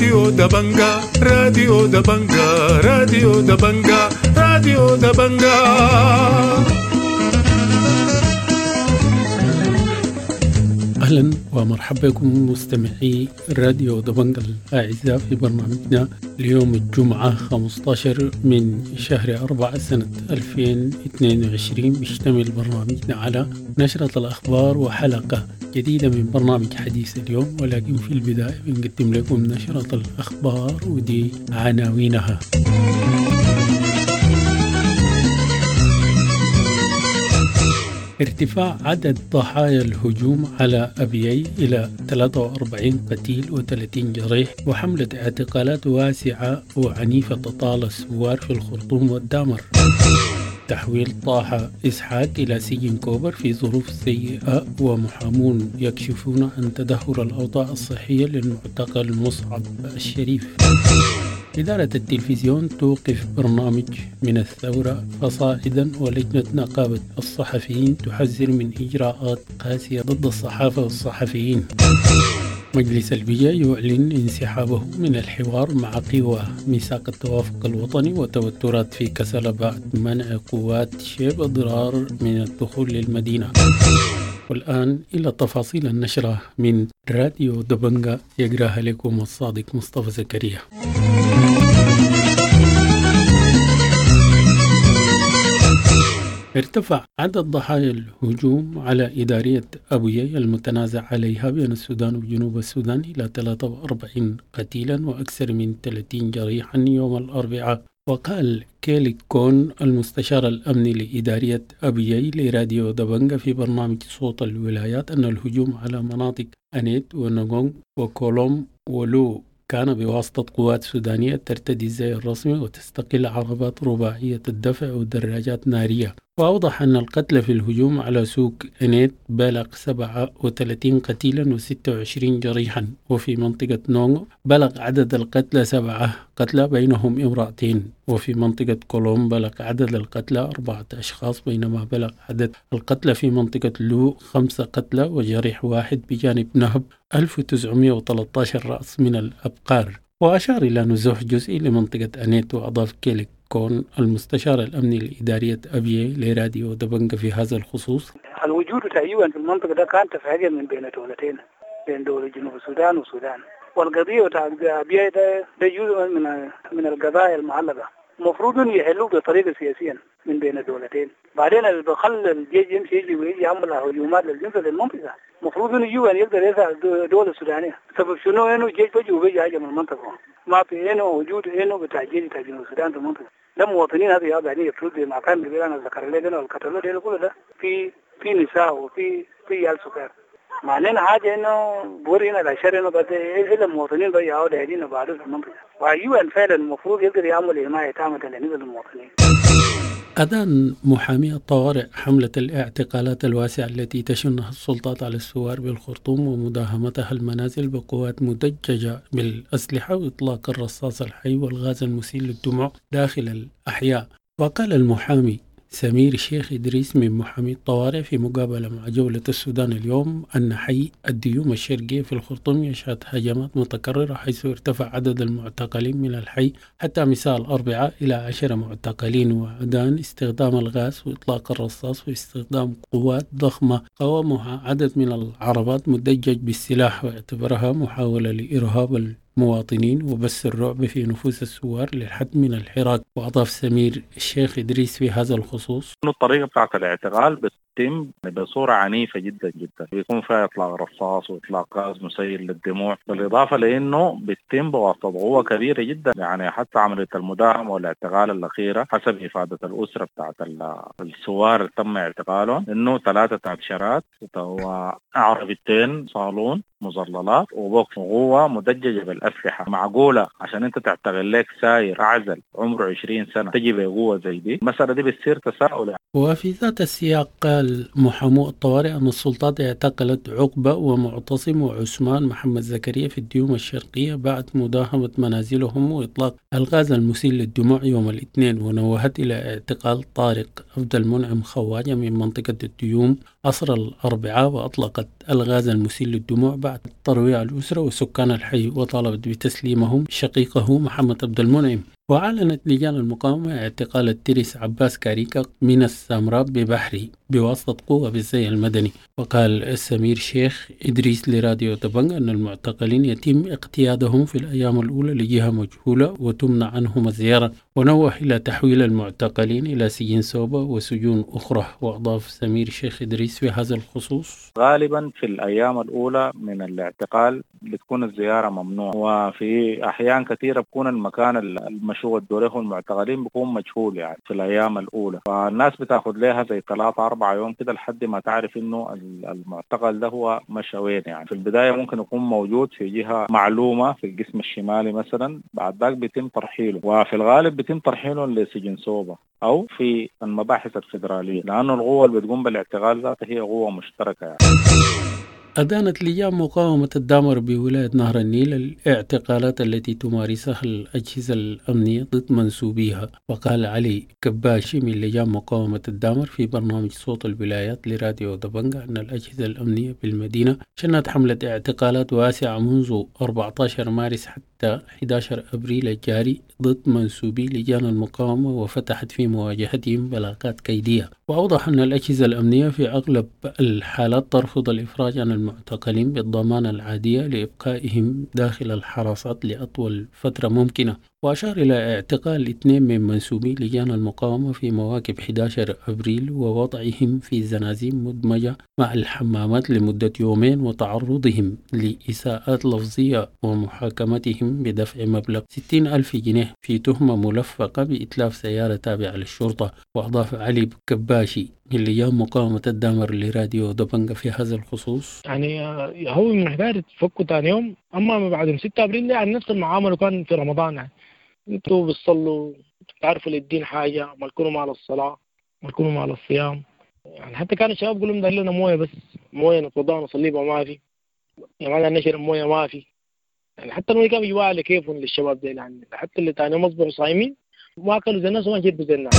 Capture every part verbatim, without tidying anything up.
راديو دبنجا راديو دبنجا راديو دبنجا راديو دبنجا. أهلا ومرحبا بكم مستمعي راديو دبنجا الأعزاء في برنامجنا اليوم الجمعة خمسة عشر من شهر أربعة سنة ألفين واثنين وعشرين. بيشتمل برنامجنا على نشرة الأخبار وحلقة جديدة من برنامج حديث اليوم، ولكن في البداية بنقدم لكم نشرة الأخبار ودي عناوينها. ارتفاع عدد ضحايا الهجوم على أبيي إلى ثلاثة وأربعين قتيل وثلاثين جريح، وحملة اعتقالات واسعة وعنيفة تطال الثوار في الخرطوم والدامر. تحويل طه إسحاق إلى سجن كوبر في ظروف سيئة، ومحامون يكشفون عن تدهور الأوضاع الصحية للمعتقل مصعب الشريف. إدارة التلفزيون توقف برنامج من الثورة فصاعدا، ولجنة نقابة الصحفيين تحذر من إجراءات قاسية ضد الصحافة والصحفيين. مجلس البيئة يعلن انسحابه من الحوار مع قوى ميثاق التوافق الوطني، وتوترات في كسل بعد منع قوات شيب أضرار من الدخول للمدينة. والآن إلى تفاصيل النشرة من راديو دبنجا، يقراها لكم الصادق مصطفى زكريا. ارتفع عدد ضحايا الهجوم على إدارية أبويي المتنازع عليها بين السودان وجنوب السودان إلى ثلاثة وأربعين قتيلا وأكثر من ثلاثين جريحا يوم الأربعاء. وقال كيلي كون المستشار الأمني لإدارية أبيي لراديو دبنجا في برنامج صوت الولايات أن الهجوم على مناطق أنيت ونغونغ وكولوم ولو كان بواسطة قوات سودانية ترتدي الزي الرسمي وتستقل عربات رباعية الدفع ودراجات نارية. وأوضح أن القتلى في الهجوم على سوق أنيت بلغ سبعة وثلاثين قتيلا وستة وعشرين جريحا، وفي منطقة نونغ بلغ عدد القتلى سبعة قتلى بينهم امرأتين، وفي منطقة كولوم بلغ عدد القتلى أربعة أشخاص، بينما بلغ عدد القتلى في منطقة لو خمسة قتلى وجريح واحد، بجانب نهب ألف وتسعمائة وثلاثة عشر رأس من الأبقار. وأشار إلى نزوح جزئي لمنطقة أنيت. وأضاف كيلي كون المستشار الأمني لإدارية أبيي لراديو دبنجا في هذا الخصوص: الوجود تقريبا في المنطقة ده كان تفاعل من بين دولتين، بين دولة جنوب السودان والسودان، والقضية بتاع أبيي ده ده جزء من من القضايا المعلقة، المفروض أن يحلوا بطريقة سياسية من بين الدولتين. بعدين اللي بخلى الجيش يمشي يجي ويجي يعمل هجومات للجنس للمنطقة، المفروض أن يجوا أن يقدر يساعد الدولة السودانية. سبب شنو؟ إنه الجيش بيجي وبيجي حاجة من المنطقة، ما في إنه وجود إنه بتاع الجيش بتاع جنوب السودان في المنطقة. ده مواطنين هذه قاعدين يفرض ما كان قبل أنا ذكر لنا والكتلة ده كله ده في في نساء وفي في عيال سكر. معناه حاجة إنه بورينا العشرة إنه بده إيه المواطنين بيجوا دايرين بعده في المنطقة، وأيوة فعلا المفروض يقدر يعمل حماية تامة للنسبة للمواطنين. أدان محامي الطوارئ حملة الاعتقالات الواسعة التي تشنها السلطات على الثوار بالخرطوم ومداهمتها المنازل بقوات مدججة بالأسلحة وإطلاق الرصاص الحي والغاز المسيل للدموع داخل الأحياء. وقال المحامي سمير شيخ إدريس من محامي الطوارئ في مقابلة مع جولة السودان اليوم أن حي الديوم الشرقية في الخرطوم يشهد هجمات متكررة، حيث ارتفع عدد المعتقلين من الحي حتى مساء الأربعاء إلى عشرة معتقلين. وأدان استخدام الغاز وإطلاق الرصاص واستخدام قوات ضخمة قاومها عدد من العربات مدجج بالسلاح، واعتبرها محاولة لإرهاب مواطنين وبث الرعب في نفوس الثوار للحد من الحراك. وأضاف سمير الشيخ إدريس في هذا الخصوص: الطريقة بتاعت الاعتقال بتتم بصورة عنيفة جدا جدا، بيكون فيها إطلاق رصاص وإطلاق غاز مسيل للدموع، بالإضافة لأنه بتتم بواسطة قوة كبيرة جدا. يعني حتى عملية المداهمة والاعتقال الأخيرة حسب إفادة الأسرة بتاعت الثوار تم اعتقالهم إنه ثلاثة عشرات وعربيتين صالون مظللات وبوكس وقوة مدججة بالأسلحة. معقولة عشان أنت تعتقل لك ساير أعزل عمره عشرين سنة تجي بقوة زي دي؟ المسألة دي بتصير تساؤل. وفي ذات السياق قال محامو الطوارئ أن السلطات اعتقلت عقبة ومعتصم وعثمان محمد زكريا في الديوم الشرقية بعد مداهمة منازلهم وإطلاق الغاز المسيل للدموع يوم الاثنين، ونوهت إلى اعتقال طارق عبد المنعم خواجة من منطقة الديوم عصر الأربعاء، وأطلقت الغاز المسيل للدموع بعد ترويع الأسرة وسكان الحي، وطالبت بتسليمهم شقيقه محمد عبد المنعم. وأعلنت لجان المقاومة اعتقال الترس عباس كاريكا من السامراء ببحري بواسطة قوة بالزي المدني. وقال سمير شيخ إدريس لراديو دبنج أن المعتقلين يتم اقتيادهم في الأيام الأولى لجهة مجهولة وتمنع عنهم الزيارة، ونوه إلى تحويل المعتقلين إلى سجن سوبا وسجون أخرى. وأضاف سمير شيخ إدريس في هذا الخصوص: غالبا في الأيام الأولى من الاعتقال بتكون الزيارة ممنوع، وفي أحيان كثيرة بكون المكان المشروع الدوريه المعتقلين بيكون مجهول يعني في الأيام الأولى، فالناس بتاخد لها زي ثلاثة أربعة يوم كده لحد ما تعرف إنه المعتقل ده هو مشى وين. يعني في البداية ممكن يكون موجود في جهة معلومة في القسم الشمالي مثلا، بعد ذلك بيتم ترحيله، وفي الغالب بيتم ترحيله لسجن سوبا أو في المباحث الفيدرالية، لأنه القوة اللي بتقوم بالاعتقال ذاتها هي قوة مشتركة يعني. أدانت لجان مقاومة الدامر بولاية نهر النيل الاعتقالات التي تمارسها الأجهزة الأمنية ضد منسوبيها. وقال علي كباشي من لجان مقاومة الدامر في برنامج صوت الولايات لراديو دبنجة أن الأجهزة الأمنية بالمدينة شنت حملة اعتقالات واسعة منذ أربعة عشر مارس حتى أحد عشر أبريل الجاري ضد منسوبي لجان المقاومة، وفتحت في مواجهتهم بلاغات كيدية. وأوضح أن الأجهزة الأمنية في أغلب الحالات ترفض الإفراج عن المعتقلين بالضمانة العادية لإبقائهم داخل الحراسات لأطول فترة ممكنة. وأشار إلى اعتقال اثنين من منسوبي لجان المقاومة في مواكب أحد عشر أبريل ووضعهم في زنازين مدمجة مع الحمامات لمدة يومين، وتعرضهم لإساءات لفظية ومحاكمتهم بدفع مبلغ ستين ألف جنيه في تهمة ملفقة بإتلاف سيارة تابعة للشرطة. وأضاف علي كباشي من لجان مقاومة الدامر لراديو دبنجة في هذا الخصوص: يعني هو من حكاية تفكوا ثاني يوم، أما بعد ستة أبريل يعني نفس المعاملة كان في رمضان. يعني انتوا بتصلوا تعرفوا للدين حاجة، ما تكونوا مع الصلاة، ما تكونوا مع الصيام. يعني حتى كان الشباب يقولوا لهم ده لنا موية، بس موية نتوضأ ونصلي بها ما في، يعني ما نشرب موية ما في. يعني حتى الموية كان بيجوا على كيفهم للشباب ده، يعني حتى اللي تاني يوم أصبحوا صايمين ما أكلوا زي الناس وما شربوا زي الناس.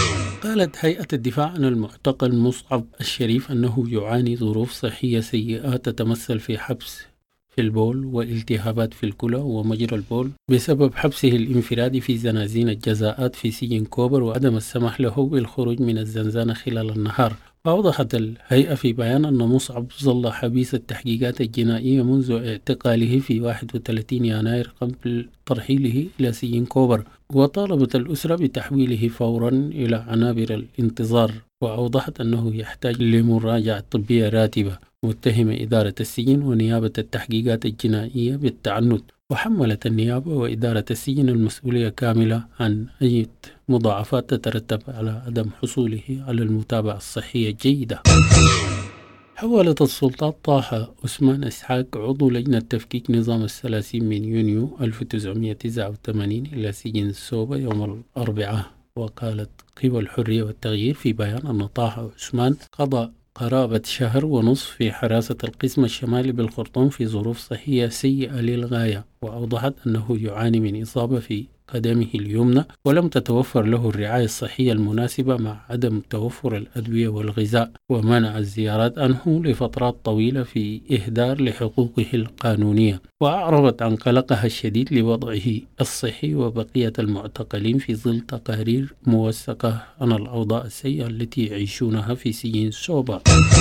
قالت هيئة الدفاع عن المعتقل مصعب الشريف أنه يعاني ظروف صحية سيئة تتمثل في حبس في البول والالتهابات في الكلى ومجرى البول بسبب حبسه الانفرادي في زنازين الجزاءات في سجن كوبر، وعدم السمح له بالخروج من الزنزانة خلال النهار. وأوضحت الهيئة في بيان أن مصعب ظل حبيس التحقيقات الجنائية منذ اعتقاله في واحد وثلاثين يناير قبل ترحيله إلى سجن كوبر، وطالبت الأسرة بتحويله فورا إلى عنابر الانتظار. وأوضحت أنه يحتاج لمراجعة طبية راتبة، متهم إدارة السجن ونيابة التحقيقات الجنائية بالتعنت. وحملت النيابة وإدارة السجن المسؤولية كاملة عن أي مضاعفات تترتب على عدم حصوله على المتابعة الصحية الجيدة. حولت السلطات طه عثمان إسحاق عضو لجنة تفكيك نظام الثلاثين من يونيو ألف وتسعمائة وتسعة وثمانين إلى سجن سوبا يوم الأربعاء. وقالت قوى الحرية والتغيير في بيان أن طه عثمان قضى قرابة شهر ونصف في حراسة القسم الشمالي بالخرطوم في ظروف صحية سيئة للغاية. وأوضحت أنه يعاني من إصابة في قدمه اليمنى، ولم تتوفر له الرعاية الصحية المناسبة مع عدم توفر الأدوية والغذاء ومنع الزيارات عنه لفترات طويلة في إهدار لحقوقه القانونية. وأعربت عن قلقها الشديد لوضعه الصحي وبقية المعتقلين في ظل تقارير موثقة عن الأوضاع السيئة التي يعيشونها في سجن سوبا.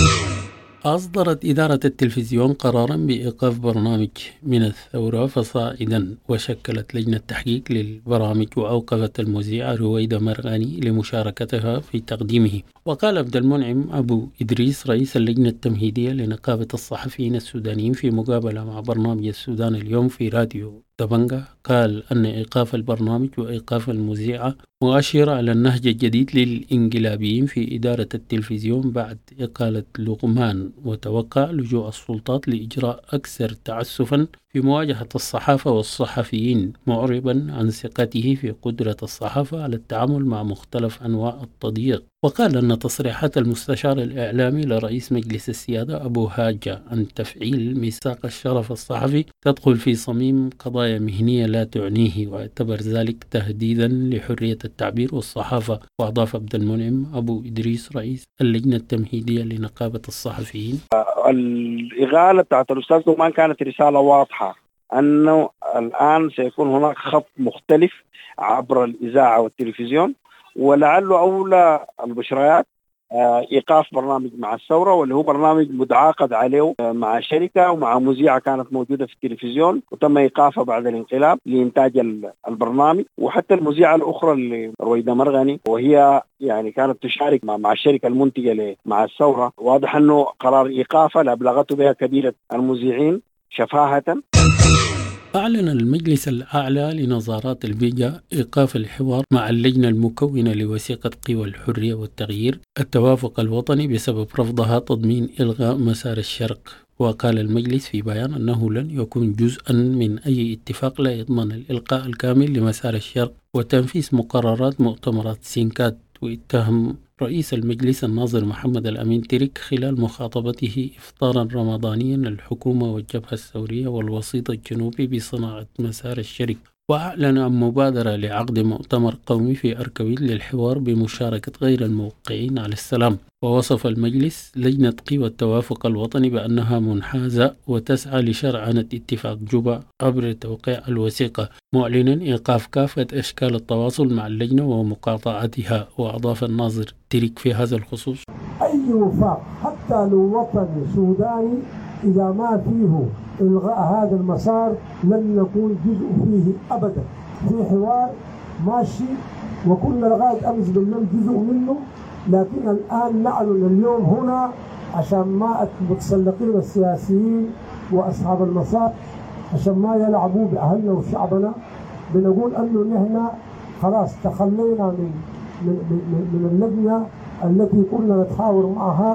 أصدرت إدارة التلفزيون قرارا بإيقاف برنامج من الثورة فصاعدا، وشكلت لجنة تحقيق للبرامج، وأوقفت المذيعة رويدة مرغاني لمشاركتها في تقديمه. وقال عبد المنعم أبو إدريس رئيس اللجنة التمهيدية لنقابة الصحفيين السودانيين في مقابلة مع برنامج السودان اليوم في راديو دبنجة، قال أن إيقاف البرنامج وإيقاف المذيعة مؤشر على النهج الجديد للإنقلابيين في إدارة التلفزيون بعد إقالة لقمان، وتوقع لجوء السلطات لإجراء أكثر تعسفا في مواجهة الصحافة والصحفيين، معربا عن ثقته في قدرة الصحافة على التعامل مع مختلف أنواع التضييق. وقال أن تصريحات المستشار الإعلامي لرئيس مجلس السيادة أبو هاجة عن تفعيل ميثاق الشرف الصحفي تدخل في صميم قضايا مهنية لا تعنيه، واعتبر ذلك تهديدا لحرية التعبير والصحافة. وأضاف عبد المنعم أبو إدريس رئيس اللجنة التمهيدية لنقابة الصحفيين: الإغالة بتاعت الأستاذ نعمان كانت رسالة واضحة أنه الآن سيكون هناك خط مختلف عبر الإذاعة والتلفزيون، ولعله أولى البشريات إيقاف برنامج مع الثورة، واللي هو برنامج متعاقد عليه مع شركة ومع مذيعة كانت موجودة في التلفزيون وتم إيقافها بعد الانقلاب لإنتاج البرنامج. وحتى المذيعة الأخرى اللي رويدة مرغني وهي يعني كانت تشارك مع الشركة المنتجة مع الثورة، واضح أنه قرار إيقافها لأبلغته بها كبيرة المذيعين شفاهة. أعلن المجلس الأعلى لنظارات البيئة إيقاف الحوار مع اللجنة المكونة لوثيقة قوى الحرية والتغيير التوافق الوطني بسبب رفضها تضمين إلغاء مسار الشرق. وقال المجلس في بيان أنه لن يكون جزءا من أي اتفاق لا يضمن الإلقاء الكامل لمسار الشرق وتنفيذ مقررات مؤتمرات سينكات. واتهم رئيس المجلس الناظر محمد الأمين ترك خلال مخاطبته إفطارا رمضانيا الحكومة والجبهة الثورية والوسيط الجنوبي بصناعة مسار الشرق. وأعلن عن مبادرة لعقد مؤتمر قومي في أركويت للحوار بمشاركة غير الموقعين على السلام. ووصف المجلس لجنة قوى التوافق الوطني بأنها منحازة وتسعى لشرعنة اتفاق جوبا عبر توقيع الوثيقة، معلنا إيقاف كافة أشكال التواصل مع اللجنة ومقاطعتها. وأضاف الناظر ترك في هذا الخصوص: أي وفاق حتى لو وطني سوداني إذا ما فيه إلغاء هذا المسار لن يكون جزء فيه أبدا. في حوار ماشي وكنا لغاية أمس بالليل جزء منه، لكن الآن نعلن اليوم هنا عشان ما المتسلقين السياسيين وأصحاب المسار عشان ما يلعبوا بأهلنا وشعبنا، بنقول أنه نحن خلاص تخلينا من من من, من اللجنة التي كنا نتحاور معها.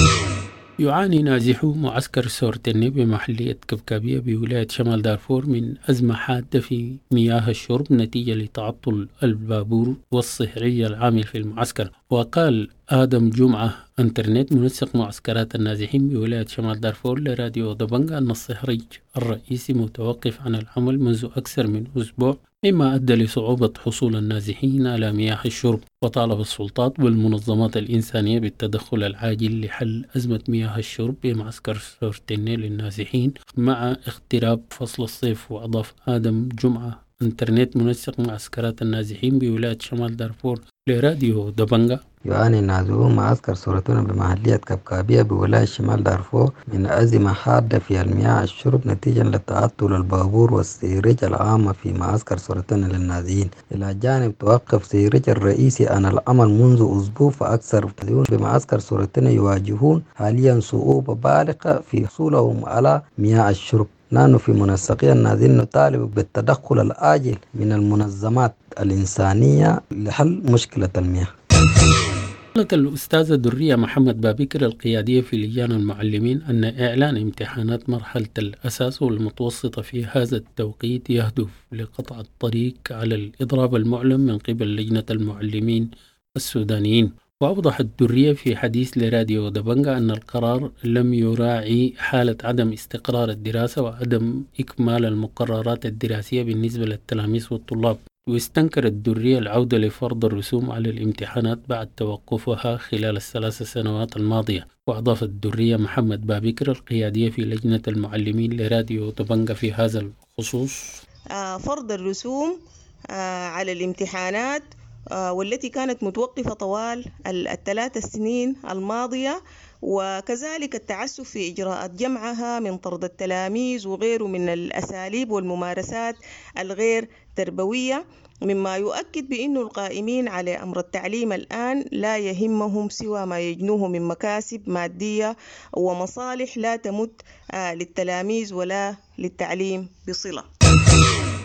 يعاني نازحو معسكر سورتني بمحلية كبكابية بولاية شمال دارفور من أزمة حادة في مياه الشرب نتيجة لتعطل البابور والصهرية العامل في المعسكر. وقال آدم جمعة انترنت منسق معسكرات النازحين بولاية شمال دارفور لراديو دبنجا أن الصهريج الرئيسي متوقف عن العمل منذ أكثر من أسبوع، مما أدى لصعوبة حصول النازحين على مياه الشرب. وطالب السلطات والمنظمات الإنسانية بالتدخل العاجل لحل أزمة مياه الشرب بمعسكر سورتني للنازحين مع اقتراب فصل الصيف. وأضاف آدم جمعة انترنت منسق معسكرات النازحين بولاية شمال دارفور لراديو دبنجا: يعاني النازحون معسكر سورتنا بمحلية كبكابية بولاية شمال دارفور من أزمة حادة في المياه الشرب نتيجة لتعطل البابور والسيرج العامة في معسكر سورتنا للنازحين. إلى جانب توقف سيرج الرئيسي عن العمل منذ أسبوع فأكثر. بمعسكر سورتنا يواجهون حاليا صعوبة بالغة في حصولهم على مياه الشرب. نحن في منسقية النازحين نطالب بالتدخل الآجل من المنظمات الإنسانية لحل مشكلة المياه. قالت الأستاذة درية محمد بابكر القيادية في لجان المعلمين أن إعلان امتحانات مرحلة الأساس والمتوسطة في هذا التوقيت يهدف لقطع الطريق على الإضراب المعلن من قبل لجنة المعلمين السودانيين. وأوضحت الدرية في حديث لراديو دبنجا أن القرار لم يراعي حالة عدم استقرار الدراسة وعدم إكمال المقررات الدراسية بالنسبة للتلاميذ والطلاب. واستنكرت الدرية العودة لفرض الرسوم على الامتحانات بعد توقفها خلال الثلاث سنوات الماضية. وأضافت الدرية محمد بابكر القيادية في لجنة المعلمين لراديو دبنجا في هذا الخصوص: فرض الرسوم على الامتحانات والتي كانت متوقفة طوال الثلاث سنين الماضية، وكذلك التعسف في إجراءات جمعها من طرد التلاميذ وغيره من الأساليب والممارسات الغير تربوية، مما يؤكد بأن القائمين على أمر التعليم الآن لا يهمهم سوى ما يجنوه من مكاسب مادية ومصالح لا تمت للتلاميذ ولا للتعليم بصلة.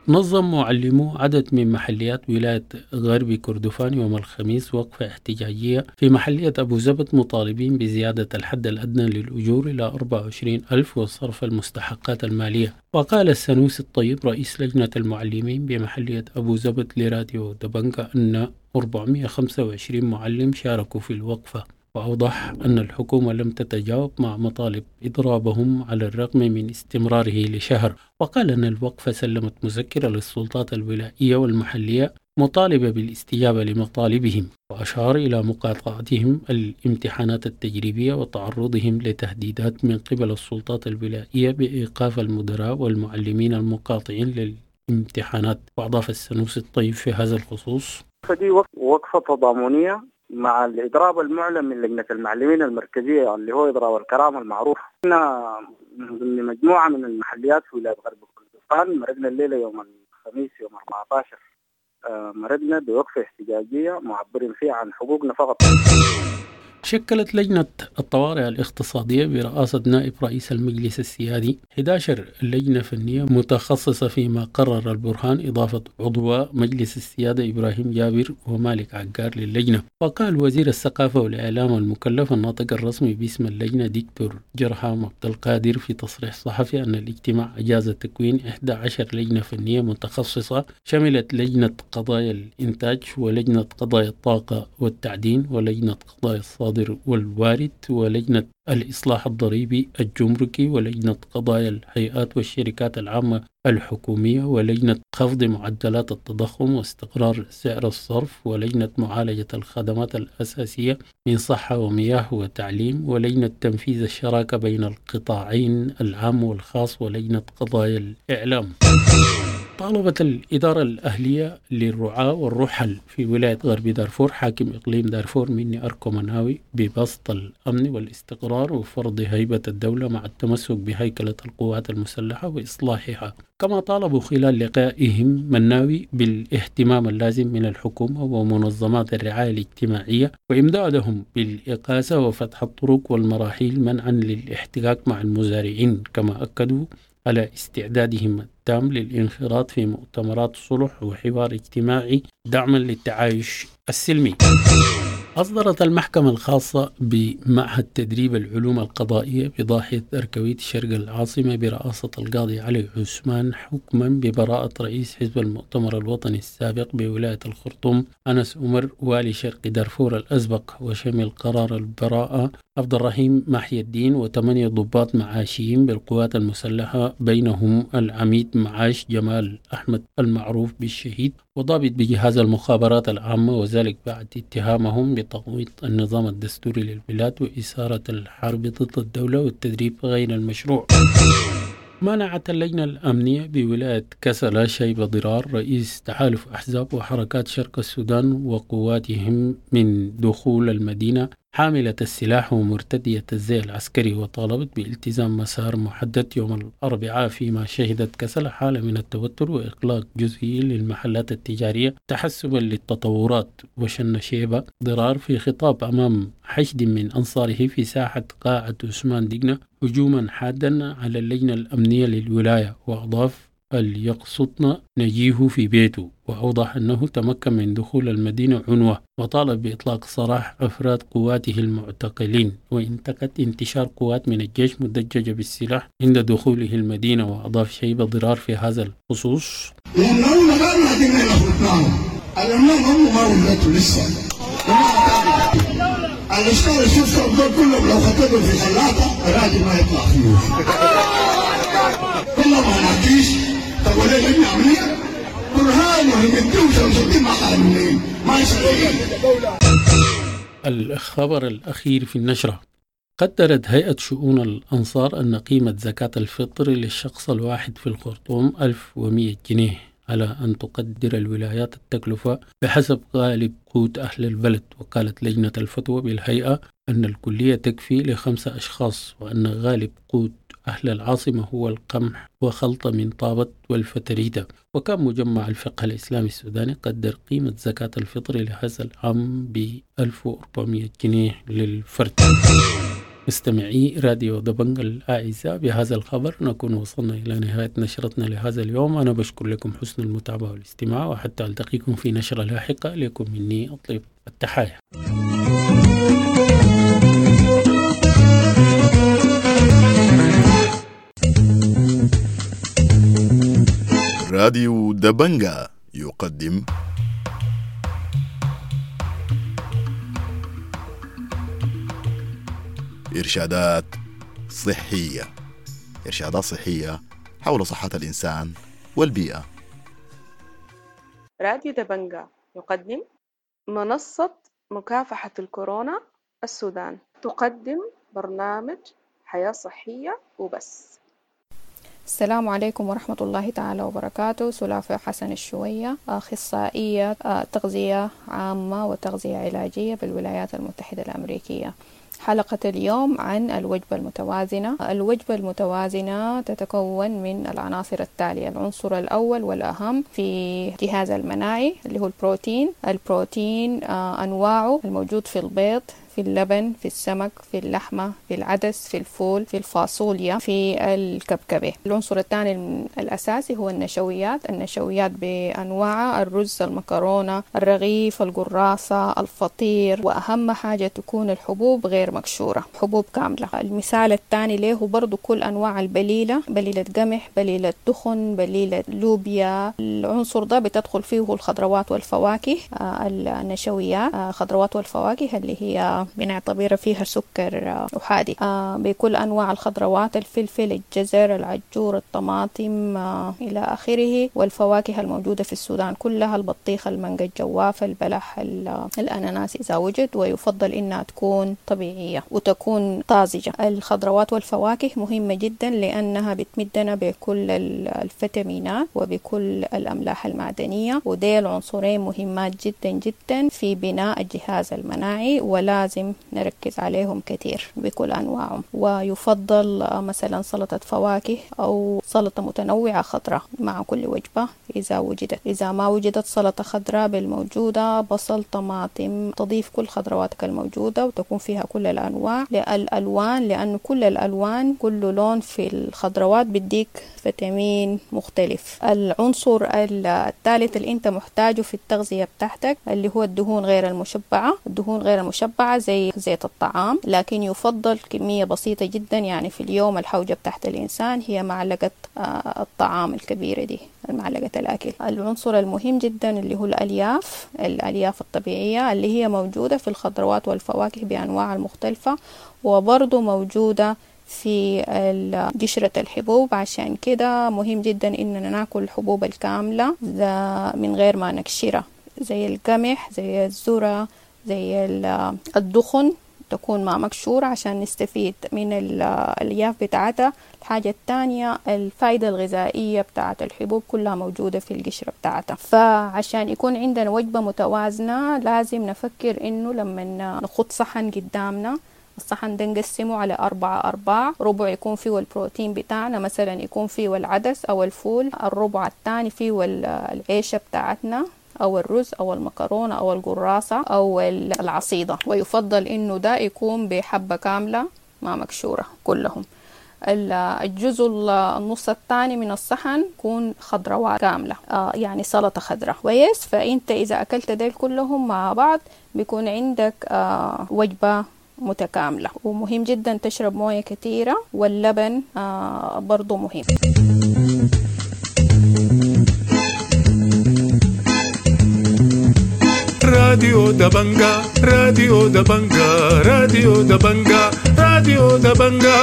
نظم معلمو عدد من محليات ولاية غرب كردفان يوم الخميس وقفة احتجاجية في محلية أبو زبد مطالبين بزيادة الحد الأدنى للأجور إلى أربعة وعشرين ألف وصرف المستحقات المالية. وقال السنوسي الطيب رئيس لجنة المعلمين بمحلية أبو زبد لراديو دبنكا أن أربعمائة وخمسة وعشرين معلم شاركوا في الوقفة، وأوضح أن الحكومة لم تتجاوب مع مطالب إضرابهم على الرغم من استمراره لشهر. وقال أن الوقفة سلمت مذكرة للسلطات الولائية والمحلية مطالبة بالاستجابة لمطالبهم، وأشار إلى مقاطعتهم الامتحانات التجريبية وتعرضهم لتهديدات من قبل السلطات الولائية بإيقاف المدراء والمعلمين المقاطعين للامتحانات. وأضاف السنوسي الطيب في هذا الخصوص: فدي وقفة تضامنية مع الإضراب المعلن من لجنة المعلمين المركزية اللي هو إضراب الكرامة المعروف. إحنا من مجموعة من المحليات في ولاية غرب كردفان مرقنا الليلة يوم الخميس يوم أربعة عشر مرقنا بوقفة احتجاجية معبرين فيها عن حقوقنا فقط. شكلت لجنة الطوارئ الاقتصادية برئاسة نائب رئيس المجلس السيادي إحدى عشرة لجنة فنية متخصصة فيما قرر البرهان إضافة عضواء مجلس السيادة إبراهيم جابر ومالك عقار للجنة. وقال وزير الثقافة والإعلام المكلف الناطق الرسمي باسم اللجنة دكتور جرهام عبد القادر في تصريح صحفي أن الاجتماع أجاز تكوين إحدى عشرة لجنة فنية متخصصة شملت لجنة قضايا الإنتاج ولجنة قضايا الطاقة والتعدين ولجنة قضايا الصادر والوارد ولجنة الإصلاح الضريبي الجمركي ولجنة قضايا الهيئات والشركات العامة الحكومية ولجنة خفض معدلات التضخم واستقرار سعر الصرف ولجنة معالجة الخدمات الأساسية من صحة ومياه وتعليم ولجنة تنفيذ الشراكة بين القطاعين العام والخاص ولجنة قضايا الإعلام. طالبت الإدارة الأهلية للرعاة والرحل في ولاية غرب دارفور حاكم إقليم دارفور مني أركو مناوي ببسط الأمن والاستقرار وفرض هيبة الدولة مع التمسك بهيكلة القوات المسلحة وإصلاحها. كما طالبوا خلال لقائهم مناوي بالاهتمام اللازم من الحكومة ومنظمات الرعاية الاجتماعية وإمدادهم بالإقاسة وفتح الطرق والمراحيل منعا للاحتكاك مع المزارعين. كما أكدوا على استعدادهم التام للانخراط في مؤتمرات صلح وحوار اجتماعي دعما للتعايش السلمي. أصدرت المحكمة الخاصة بمعهد تدريب العلوم القضائية بضاحية أركويت شرق العاصمة برئاسة القاضي علي عثمان حكما ببراءة رئيس حزب المؤتمر الوطني السابق بولاية الخرطوم أنس عمر والي شرق دارفور الأسبق، وشمل قرار البراءة عبد الرحيم محي الدين وثمانية ضباط معاشيين بالقوات المسلحة بينهم العميد معاش جمال أحمد المعروف بالشهيد وضابط بجهاز المخابرات العامة، وذلك بعد اتهامهم بتقويض النظام الدستوري للبلاد وإثارة الحرب ضد الدولة والتدريب غير المشروع. منعت اللجنة الأمنية بولاية كسلا شيب ضرار رئيس تحالف أحزاب وحركات شرق السودان وقواتهم من دخول المدينة حاملة السلاح ومرتدية الزي العسكري، وطالبت بالتزام مسار محدد يوم الأربعاء، فيما شهدت كسلا حالة من التوتر وإغلاق جزئي للمحلات التجارية تحسبا للتطورات. وشن شيبة ضرار في خطاب أمام حشد من أنصاره في ساحة قاعة عثمان دقنة هجوما حادا على اللجنة الأمنية للولاية، وأضاف يقصدنا نجيه في بيته، وأوضح أنه تمكن من دخول المدينة عنوة، وطالب بإطلاق سراح أفراد قواته المعتقلين، وانتقد انتشار قوات من الجيش مدججة بالسلاح عند دخوله المدينة. وأضاف شيبة ضرار في هذا الخصوص: الاشكال الشفت الضوء كلهم لو خطبوا في ثلاثة الراجل ما يطلع فيه كلهم ما نعطيش. طب وليه لجنة عملية؟ برهان وهمتهم شمسوتين ما قانونين ما يشغلين. الخبر الأخير في النشرة: قدرت هيئة شؤون الأنصار أن قيمة زكاة الفطر للشخص الواحد في الخرطوم ألف ومئة جنيه، على أن تقدر الولايات التكلفة بحسب غالب قوت أهل البلد. وقالت لجنة الفتوى بالهيئة أن الكلية تكفي لخمسة أشخاص، وأن غالب قوت أهل العاصمة هو القمح وخلطة من طابت والفتريدة. وكان مجمع الفقه الإسلامي السوداني قدر قيمة زكاة الفطر لهذا العام ب ألف وأربعمئة جنيه للفرد. مستمعي راديو دبنج الأعزاء، بهذا الخبر نكون وصلنا إلى نهاية نشرتنا لهذا اليوم. أنا بشكر لكم حسن المتابعة والاستماع، وحتى ألتقيكم في نشرة لاحقة. لكم مني أطيب التحايا. راديو دبنجا يقدم إرشادات صحية إرشادات صحية حول صحة الإنسان والبيئة. راديو دبنجا يقدم منصة مكافحة الكورونا السودان، تقدم برنامج حياة صحية وبس. السلام عليكم ورحمة الله تعالى وبركاته. سلافة حسن الشوية، أخصائية تغذية عامة وتغذية علاجية بالولايات المتحدة الأمريكية. حلقة اليوم عن الوجبة المتوازنة. الوجبة المتوازنة تتكون من العناصر التالية: العنصر الأول والأهم في الجهاز المناعي اللي هو البروتين. البروتين آه أنواعه الموجود في البيض، في اللبن، في السمك، في اللحمة، في العدس، في الفول، في الفاصوليا، في الكبكبة. العنصر الثاني الأساسي هو النشويات. النشويات بأنواعها: الرز، المكرونة، الرغيف، القراصة، الفطير، وأهم حاجة تكون الحبوب غير مكشورة، حبوب كاملة. المثال الثاني له برضو كل أنواع البليلة، بليلة قمح، بليلة دخن، بليلة لوبيا. العنصر ده بتدخل فيه الخضروات والفواكه. آه النشويات آه خضروات والفواكه اللي هي بنعتبر فيها سكر أحادي. آه بكل أنواع الخضروات: الفلفل، الجزر، العجور، الطماطم آه إلى آخره. والفواكه الموجودة في السودان كلها: البطيخ، المانجا، الجواف، البلح، الأناناس إذا وجد، ويفضل إنها تكون طبيعية وتكون طازجة. الخضروات والفواكه مهمة جدا لأنها بتمدنا بكل الفيتامينات وبكل الأملاح المعدنية، وديل عنصرين مهمات جدا جدا في بناء الجهاز المناعي، ولازم نركز عليهم كتير بكل أنواعهم. ويفضل مثلا سلطة فواكه أو سلطة متنوعة خضراء مع كل وجبة إذا وجدت. إذا ما وجدت سلطة خضراء بالموجودة: بصل، طماطم، تضيف كل خضرواتك الموجودة وتكون فيها كل الأنواع. الألوان، لأن كل الألوان كل لون في الخضروات بديك فيتامين مختلف. العنصر الثالث اللي انت محتاجه في التغذية بتاعتك اللي هو الدهون غير المشبعة. الدهون غير المشبعة زي زيت الطعام، لكن يفضل كمية بسيطة جدا، يعني في اليوم الحوجة بتاعت الإنسان هي معلقة الطعام الكبيرة دي، معلقة الأكل. العنصر المهم جدا اللي هو الألياف، الألياف الطبيعية اللي هي موجودة في الخضروات والفواكه بأنواع المختلفة، وبرضو موجودة في قشرة الحبوب. عشان كده مهم جدا إننا ناكل الحبوب الكاملة من غير ما نكشرها، زي القمح، زي الذرة، زي الدخن تكون ما مكشورة عشان نستفيد من الألياف بتاعتها. الحاجة الثانية الفائدة الغذائية بتاعت الحبوب كلها موجودة في القشرة بتاعتها. فعشان يكون عندنا وجبة متوازنة لازم نفكر إنه لما نخط صحن قدامنا، الصحن ده نقسمه على أربعة أرباع. ربع يكون فيه البروتين بتاعنا، مثلا يكون فيه العدس أو الفول. الربع الثاني فيه العيشة بتاعتنا أو الرز أو المكرونة أو القراصة أو العصيدة، ويفضل إنه ده يكون بحبة كاملة ما مكشورة كلهم. الجزء النص الثاني من الصحن يكون خضروات كاملة، آه يعني سلطة خضراء كويس. فأنت إذا أكلت ديل كلهم مع بعض بيكون عندك آه وجبة متكاملة. ومهم جدا تشرب موية كثيرة، واللبن آه برضو مهم. راديو دبنجا راديو دبنجا راديو دبنجا راديو دبنجا.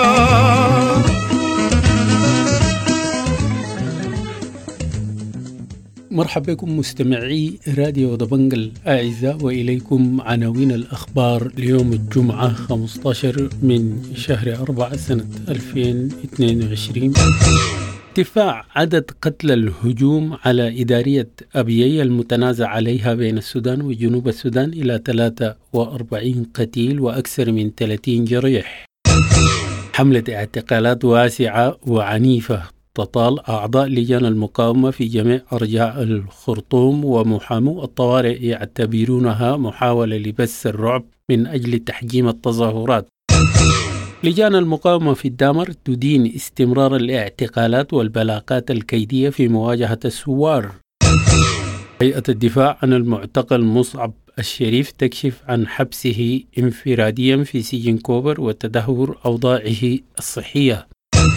مرحبا بكم مستمعي راديو دبنج الأعزاء، وإليكم عناوين الأخبار ليوم الجمعة خمسة عشر من شهر أربعة سنة ألفين واثنين وعشرين. ارتفاع عدد قتلى الهجوم على إدارية أبيي المتنازع عليها بين السودان وجنوب السودان إلى ثلاثة وأربعين قتيل وأكثر من ثلاثين جريح. حملة اعتقالات واسعة وعنيفة تطال أعضاء لجان المقاومة في جميع أرجاء الخرطوم، ومحامو الطوارئ يعتبرونها محاولة لبث الرعب من أجل تحجيم التظاهرات. لجان المقاومة في الدامر تدين استمرار الاعتقالات والبلاغات الكيدية في مواجهة الثوار. هيئة الدفاع عن المعتقل مصعب الشريف تكشف عن حبسه انفراديا في سجن كوبر وتدهور أوضاعه الصحية.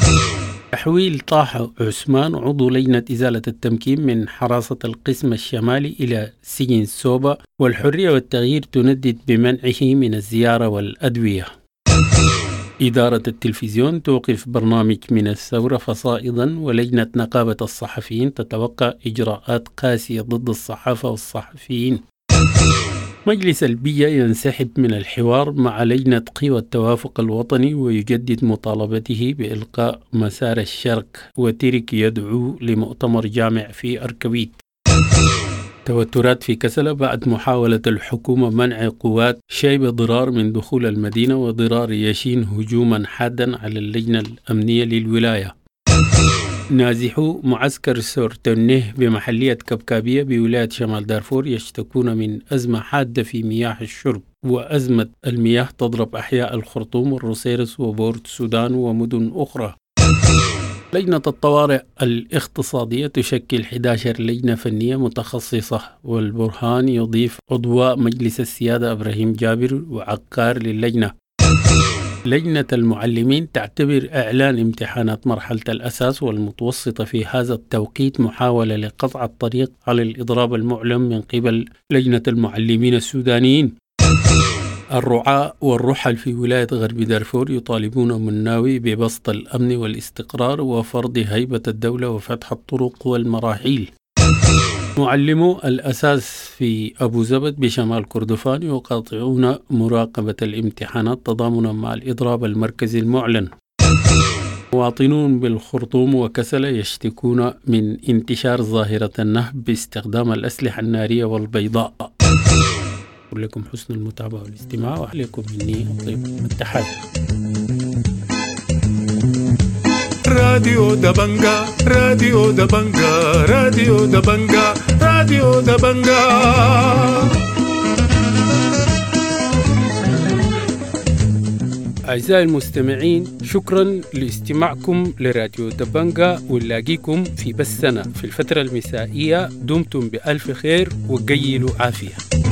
تحويل طه عثمان عضو لجنة إزالة التمكين من حراسة القسم الشمالي إلى سجن سوبا، والحرية والتغيير تندد بمنعه من الزيارة والأدوية. إدارة التلفزيون توقف برنامج من الثورة فصائدا، ولجنة نقابة الصحفيين تتوقع إجراءات قاسية ضد الصحافة والصحفيين. مجلس البيئة ينسحب من الحوار مع لجنة قوى التوافق الوطني ويجدد مطالبته بإلقاء مسار الشرق، وترك يدعو لمؤتمر جامع في أركبيت. توترات في كسلة بعد محاولة الحكومة منع قوات شيب ضرار من دخول المدينة، وضرار يشين هجوما حادا على اللجنة الأمنية للولاية. نازحو معسكر سورتنه بمحلية كبكابية بولاية شمال دارفور يشتكون من أزمة حادة في مياه الشرب، وأزمة المياه تضرب أحياء الخرطوم والروسيرس وبورت السودان ومدن أخرى. لجنة الطوارئ الاقتصادية تشكل أحد عشر لجنة فنية متخصصة، والبرهان يضيف عضواء مجلس السيادة إبراهيم جابر وعقار للجنة. لجنة المعلمين تعتبر إعلان امتحانات مرحلة الأساس والمتوسطة في هذا التوقيت محاولة لقطع الطريق على الإضراب المعلن من قبل لجنة المعلمين السودانيين. الرعاة والرحل في ولاية غرب دارفور يطالبون مناوي ببسط الأمن والاستقرار وفرض هيبة الدولة وفتح الطرق والمراحيل. معلمو الأساس في أبو زبد بشمال كردفان يقاطعون مراقبة الامتحانات تضامنا مع الإضراب المركزي المعلن. مواطنون بالخرطوم وكسلة يشتكون من انتشار ظاهرة النهب باستخدام الأسلحة النارية والبيضاء. أقول لكم حسن المتابعة والاستماع، وعليكم مني طيب التحية. راديو دبنجا راديو دبنجا راديو دبنجا راديو دبنجا. أعزائي المستمعين، شكرا لاستماعكم لراديو دبنجا، ونلاقيكم في بثنا في الفترة المسائية. دمتم بألف خير وقيلوا عافية.